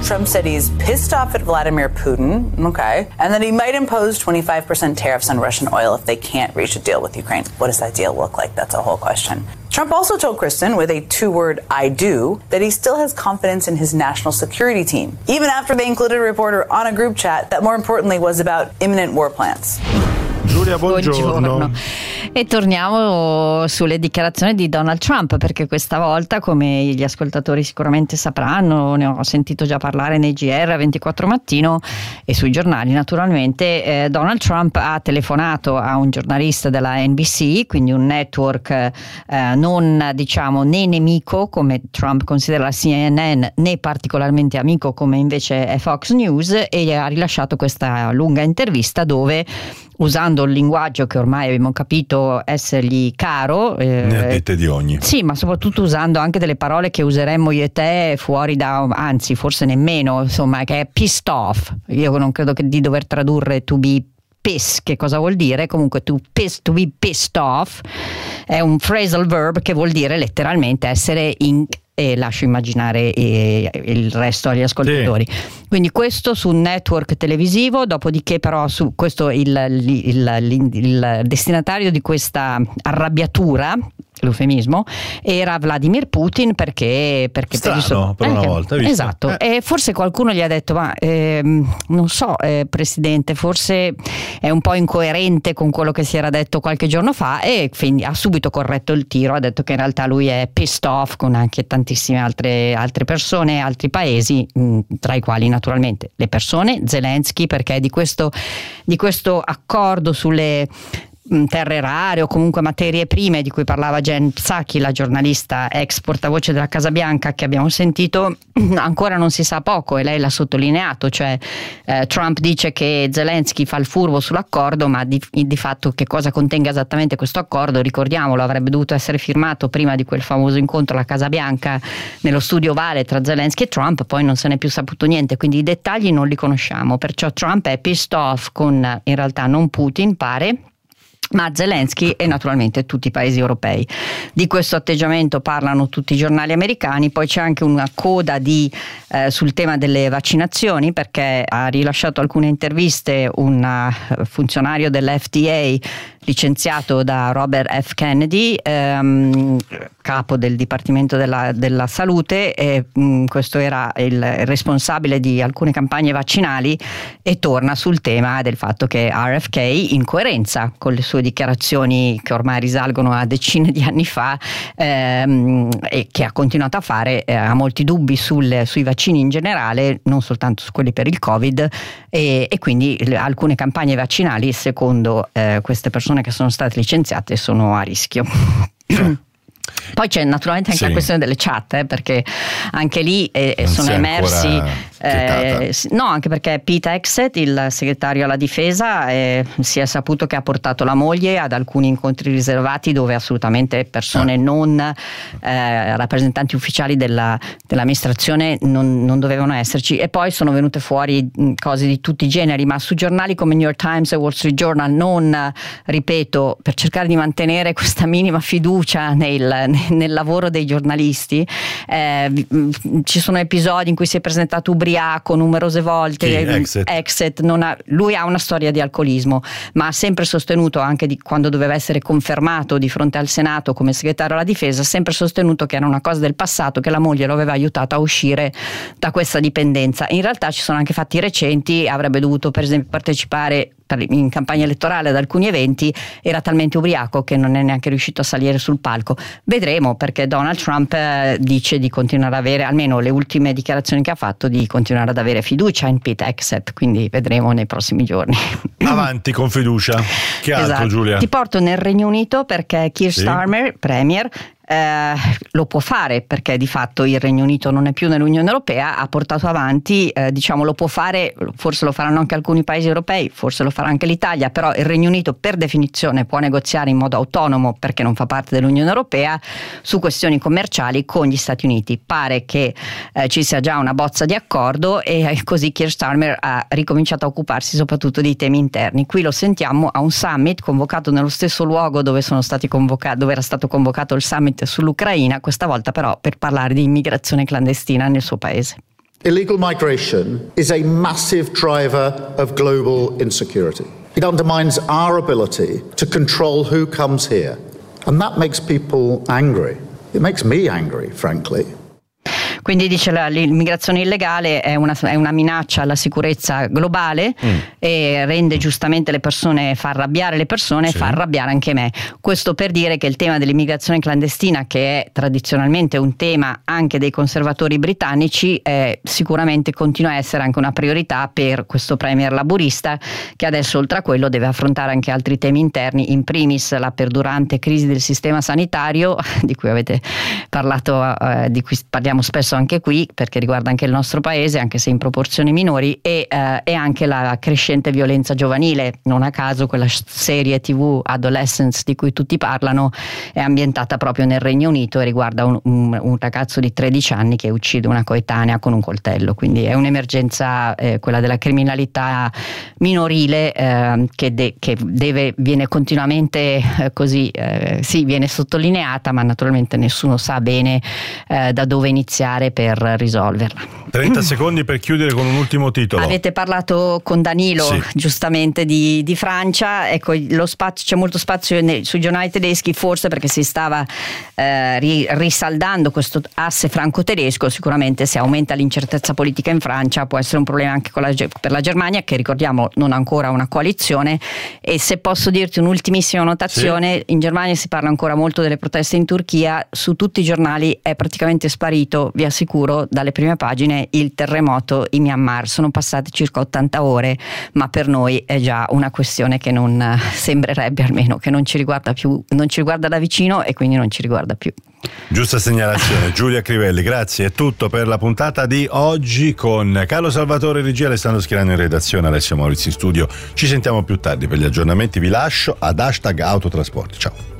Trump said he's pissed off at Vladimir Putin, okay, and that he might impose 25% tariffs on Russian oil if they can't reach a deal with Ukraine. What does that deal look like? That's a whole question. Trump also told Kristen, with a two-word I do, that he still has confidence in his national security team, even after they included a reporter on a group chat that more importantly was about imminent war plans. Giulia, buongiorno. E torniamo sulle dichiarazioni di Donald Trump, perché questa volta, come gli ascoltatori sicuramente sapranno, ne ho sentito già parlare nei GR 24 Mattino e sui giornali naturalmente, Donald Trump ha telefonato a un giornalista della NBC, quindi un network non diciamo né nemico come Trump considera la CNN, né particolarmente amico come invece è Fox News, e ha rilasciato questa lunga intervista dove, usando il linguaggio che ormai abbiamo capito essergli caro, ne ha dette di ogni. Sì, ma soprattutto usando anche delle parole che useremmo io e te fuori da, anzi forse nemmeno, insomma, che è pissed off. Io non credo che di dover tradurre to be pissed, che cosa vuol dire? Comunque to be pissed off è un phrasal verb che vuol dire letteralmente essere e lascio immaginare il resto agli ascoltatori. Sì. Quindi questo su un network televisivo, dopodiché però su questo il destinatario di questa arrabbiatura, l'eufemismo, era Vladimir Putin perché strano, per una volta, visto? Esatto. E forse qualcuno gli ha detto ma non so, Presidente, forse è un po' incoerente con quello che si era detto qualche giorno fa, e quindi ha subito corretto il tiro, ha detto che in realtà lui è pissed off con anche tantissime altre persone, altri paesi, tra i quali naturalmente le persone, Zelensky, perché di questo accordo sulle terre rare o comunque materie prime di cui parlava Jen Psaki, la giornalista ex portavoce della Casa Bianca che abbiamo sentito, ancora non si sa poco, e lei l'ha sottolineato, cioè Trump dice che Zelensky fa il furbo sull'accordo, ma di fatto che cosa contenga esattamente questo accordo, ricordiamolo, avrebbe dovuto essere firmato prima di quel famoso incontro alla Casa Bianca nello studio ovale tra Zelensky e Trump, poi non se n'è più saputo niente, quindi i dettagli non li conosciamo, perciò Trump è pissed off con in realtà non Putin, pare, ma Zelensky e naturalmente tutti i paesi europei. Di questo atteggiamento parlano tutti i giornali americani. Poi c'è anche una coda sul tema delle vaccinazioni, perché ha rilasciato alcune interviste un funzionario dell'FDA licenziato da Robert F. Kennedy, capo del Dipartimento della Salute, e questo era il responsabile di alcune campagne vaccinali, e torna sul tema del fatto che RFK, in coerenza con le sue dichiarazioni che ormai risalgono a decine di anni fa, e che ha continuato a fare, ha molti dubbi sui vaccini in generale, non soltanto su quelli per il Covid, e quindi alcune campagne vaccinali, secondo queste persone che sono state licenziate, sono a rischio. Poi c'è naturalmente anche la questione delle chat, perché anche lì sono emersi no, anche perché Pete Hegseth, il segretario alla difesa, si è saputo che ha portato la moglie ad alcuni incontri riservati dove assolutamente persone non rappresentanti ufficiali dell'amministrazione non dovevano esserci, e poi sono venute fuori cose di tutti i generi, ma su giornali come New York Times e Wall Street Journal non, ripeto, per cercare di mantenere questa minima fiducia nel lavoro dei giornalisti, ci sono episodi in cui si è presentato ubriaco numerose volte. Hegseth lui ha una storia di alcolismo, ma ha sempre sostenuto, anche quando doveva essere confermato di fronte al Senato come segretario alla difesa, ha sempre sostenuto che era una cosa del passato, che la moglie lo aveva aiutato a uscire da questa dipendenza. In realtà ci sono anche fatti recenti, avrebbe dovuto per esempio partecipare in campagna elettorale ad alcuni eventi, era talmente ubriaco che non è neanche riuscito a salire sul palco. Vedremo, perché Donald Trump dice di continuare ad avere, almeno le ultime dichiarazioni che ha fatto, di continuare ad avere fiducia in Pete Hegseth, quindi vedremo nei prossimi giorni. Avanti con fiducia. Che altro, esatto. Giulia? Ti porto nel Regno Unito, perché Keir Starmer, premier, lo può fare, perché di fatto il Regno Unito non è più nell'Unione Europea, ha portato avanti, lo può fare, forse lo faranno anche alcuni paesi europei, forse lo farà anche l'Italia, però il Regno Unito per definizione può negoziare in modo autonomo, perché non fa parte dell'Unione Europea, su questioni commerciali con gli Stati Uniti. Pare che ci sia già una bozza di accordo, e così Keir Starmer ha ricominciato a occuparsi soprattutto di temi interni. Qui lo sentiamo a un summit convocato nello stesso luogo dove era stato convocato il summit sull'Ucraina, questa volta però per parlare di immigrazione clandestina nel suo paese. Illegal migration is a massive driver of global insecurity. It undermines our ability to control who comes here. And that makes people angry. It makes me angry, frankly. Quindi dice l'immigrazione illegale è una minaccia alla sicurezza globale e rende giustamente le persone, fa arrabbiare le persone, fa arrabbiare anche me. Questo per dire che il tema dell'immigrazione clandestina, che è tradizionalmente un tema anche dei conservatori britannici, sicuramente continua a essere anche una priorità per questo premier laburista, che adesso oltre a quello deve affrontare anche altri temi interni, in primis la perdurante crisi del sistema sanitario, di cui avete parlato, di cui parliamo spesso anche qui, perché riguarda anche il nostro paese, anche se in proporzioni minori, e anche la crescente violenza giovanile. Non a caso quella serie TV Adolescence di cui tutti parlano è ambientata proprio nel Regno Unito e riguarda un ragazzo di 13 anni che uccide una coetanea con un coltello. Quindi è un'emergenza, quella della criminalità minorile, che viene continuamente viene sottolineata, ma naturalmente nessuno sa bene da dove iniziare per risolverla. 30 secondi per chiudere con un ultimo titolo. Avete parlato con Danilo giustamente di Francia, ecco, c'è molto spazio sui giornali tedeschi, forse perché si stava risaldando questo asse franco-tedesco. Sicuramente se aumenta l'incertezza politica in Francia può essere un problema anche per la Germania, che ricordiamo non ha ancora una coalizione. E se posso dirti un'ultimissima notazione, in Germania si parla ancora molto delle proteste in Turchia, su tutti i giornali è praticamente sparito, vi assicuro, dalle prime pagine il terremoto in Myanmar. Sono passate circa 80 ore, ma per noi è già una questione che non sembrerebbe, almeno, che non ci riguarda più, non ci riguarda da vicino e quindi non ci riguarda più. Giusta segnalazione. Giulia Crivelli, grazie. È tutto per la puntata di oggi con Carlo Salvatore regia, Alessandro Schirano in redazione, Alessio Maurizio in studio. Ci sentiamo più tardi per gli aggiornamenti. Vi lascio ad #autotrasporti. Ciao.